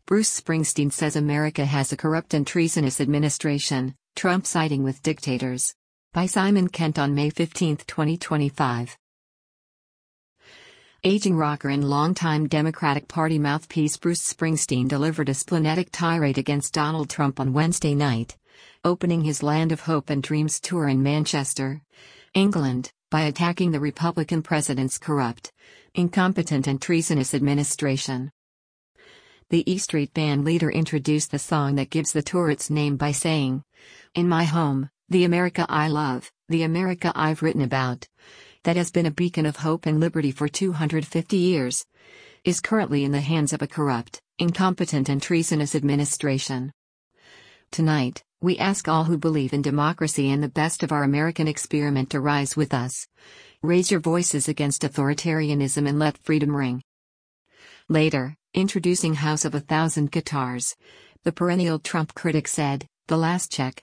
Bruce Springsteen says America has a corrupt and treasonous administration, Trump siding with dictators. By Simon Kent on May 15, 2025. Aging rocker and longtime Democratic Party mouthpiece Bruce Springsteen delivered a splenetic tirade against Donald Trump on Wednesday night, opening his Land of Hope and Dreams tour in Manchester, England, by attacking the Republican president's corrupt, incompetent and treasonous administration. The E Street Band leader introduced the song that gives the tour its name by saying, "In my home, the America I love, the America I've written about, that has been a beacon of hope and liberty for 250 years, is currently in the hands of a corrupt, incompetent and treasonous administration. Tonight, we ask all who believe in democracy and the best of our American experiment to rise with us. Raise your voices against authoritarianism and let freedom ring." Later, introducing House of a Thousand Guitars, the perennial Trump critic said, The last check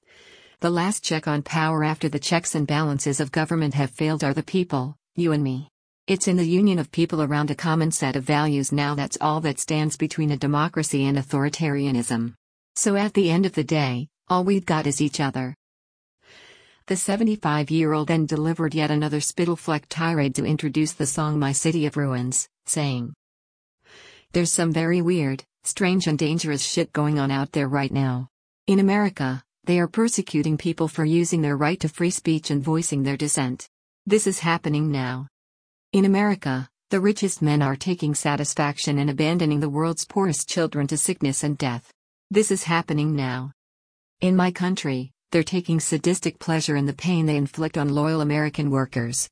on power after the checks and balances of government have failed are the people, you and me. It's in the union of people around a common set of values now that's all that stands between a democracy and authoritarianism. So at the end of the day, all we've got is each other." The 75-year-old then delivered yet another spittle-flecked tirade to introduce the song My City of Ruins, saying, "There's some very weird, strange and dangerous shit going on out there right now. In America, they are persecuting people for using their right to free speech and voicing their dissent. This is happening now. In America, the richest men are taking satisfaction in abandoning the world's poorest children to sickness and death. This is happening now. In my country, they're taking sadistic pleasure in the pain they inflict on loyal American workers.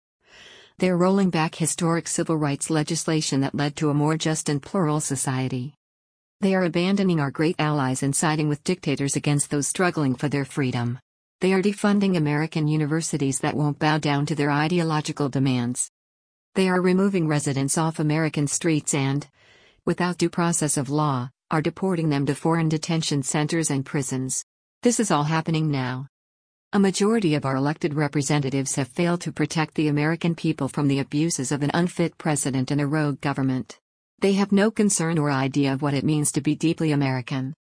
They're rolling back historic civil rights legislation that led to a more just and plural society. They are abandoning our great allies and siding with dictators against those struggling for their freedom. They are defunding American universities that won't bow down to their ideological demands. They are removing residents off American streets and, without due process of law, are deporting them to foreign detention centers and prisons. This is all happening now. A majority of our elected representatives have failed to protect the American people from the abuses of an unfit president and a rogue government. They have no concern or idea of what it means to be deeply American.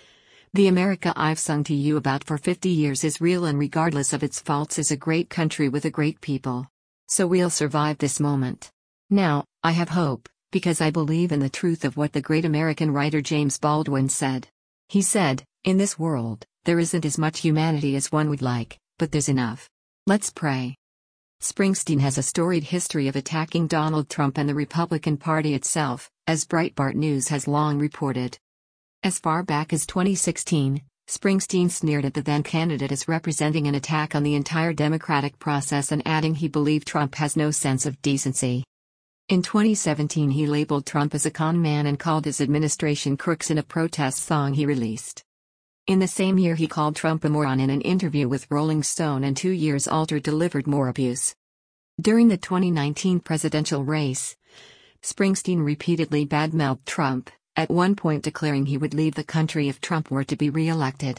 The America I've sung to you about for 50 years is real and regardless of its faults is a great country with a great people. So we'll survive this moment. Now, I have hope, because I believe in the truth of what the great American writer James Baldwin said. He said, in this world, there isn't as much humanity as one would like, but there's enough. Let's pray. Springsteen has a storied history of attacking Donald Trump and the Republican Party itself, as Breitbart News has long reported. As far back as 2016, Springsteen sneered at the then candidate as representing an attack on the entire democratic process and adding he believed Trump has no sense of decency. In 2017 he labeled Trump as a con man and called his administration crooks in a protest song he released. In the same year he called Trump a moron in an interview with Rolling Stone and 2 years later delivered more abuse. During the 2019 presidential race, Springsteen repeatedly badmouthed Trump, at one point declaring he would leave the country if Trump were to be re-elected.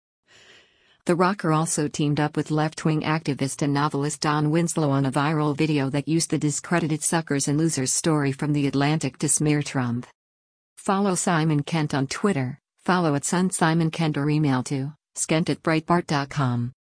The rocker also teamed up with left-wing activist and novelist Don Winslow on a viral video that used the discredited suckers and losers story from The Atlantic to smear Trump. Follow Simon Kent on Twitter. Follow @SunSimonKent or email to skent@breitbart.com.